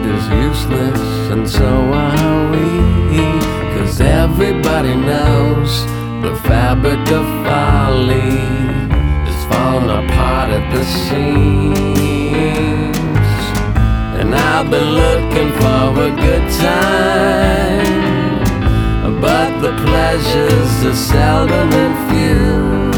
is useless, and so are we. 'Cause everybody knows the fabric of folly is falling apart at the seams. And I've been looking for a good time, but the pleasures are seldom and few.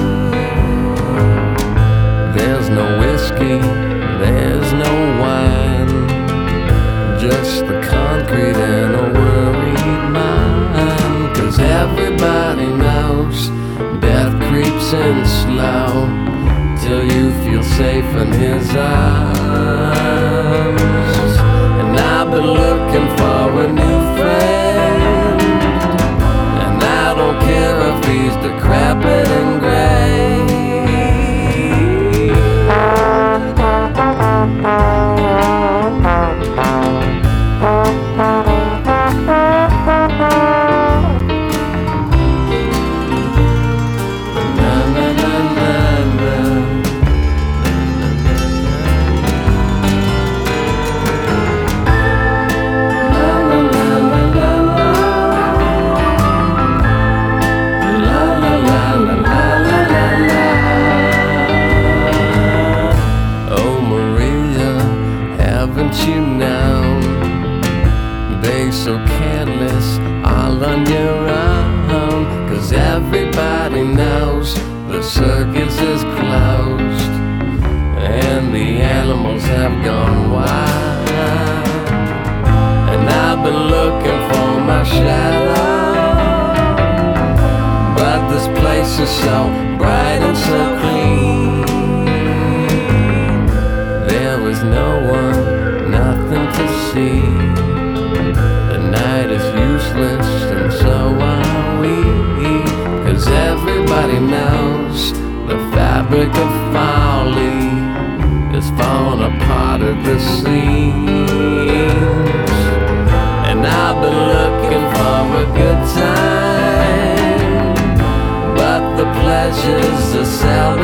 There's no whiskey, there's no wine, just the concrete and a worried mind. 'Cause everybody knows death creeps in slow till you feel safe in his arms. And I've been looking for a new friend, and I don't care if he's decrepit and gray. Haven't you now? They so careless, all on your own. 'Cause everybody knows the circus is closed and the animals have gone wild. And I've been looking for my shadow, but this place is so bright and so clean. There is no one, nothing to see. The night is useless, and so are we. 'Cause everybody knows the fabric of folly is falling apart at the seams. And I've been looking for a good time, but the pleasures are seldom